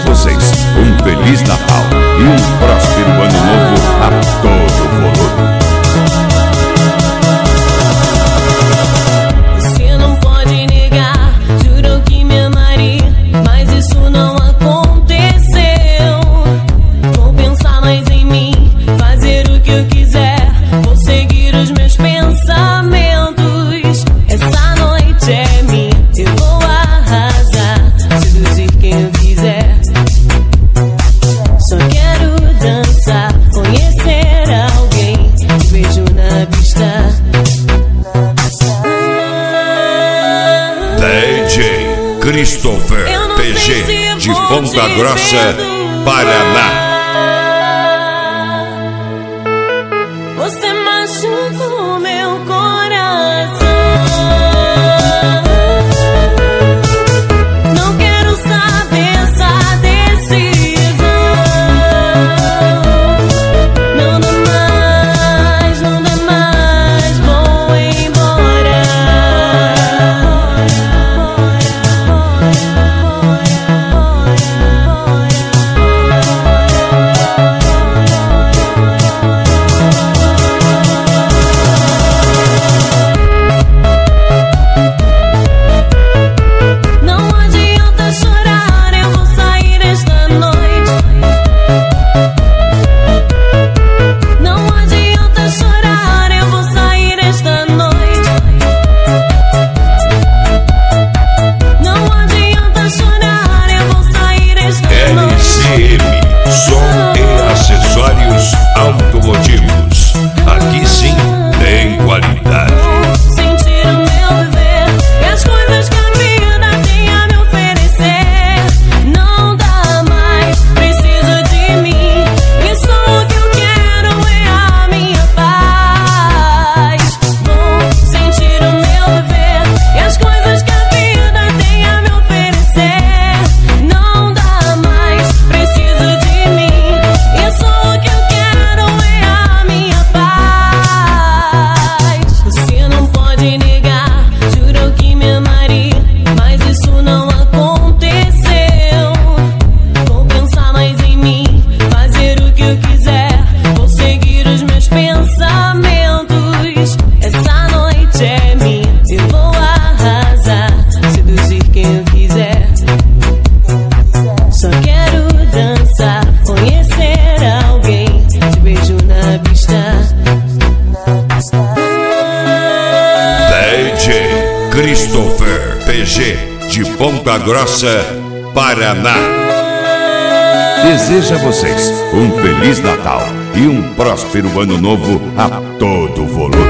vocês um Feliz Natal e um próspero Ano Novo a todo volume. Você não pode negar, jurou que me amaria, mas isso não aconteceu. Vou pensar mais em mim, fazer o que eu quiser, vou seguir os meus pensamentos. Essa noite é minha, eu vou arrasar, seduzir quem eu quiser. Só quero dançar, conhecer alguém, te beijo na pista. DJ Christopher PG de Ponta Grossa, Paraná. Você machuca o meu coração. Não quero saber essa decisão. Não dá mais, não dá mais, vou embora. Não adianta chorar, eu vou sair esta noite. Não adianta chorar, eu vou sair esta noite. Não adianta chorar, eu vou sair esta noite. LCM, som e acessórios automotivos. Aqui sim tem qualidade. Sentir o meu viver e as coisas que a vida tem a me oferecer. Não dá mais, preciso de mim, e só o que eu quero é a minha paz. Vou sentir o meu viver e as coisas que a vida tem a me oferecer. Não dá mais, preciso de mim, e só o que eu quero é a minha paz. Você não pode negar, jurou que me amaria, mas isso não aconteceu. Vou pensar mais em mim, fazer o que eu quiser, vou seguir os meus pensamentos. Essa noite é minha, eu vou arrasar, seduzir quem eu quiser. Só quero dançar, conhecer alguém, te beijo na pista. DJ Christopher PG de Ponta Grossa, Paraná. Deseja a vocês um Feliz Natal e um próspero Ano Novo a todo volume.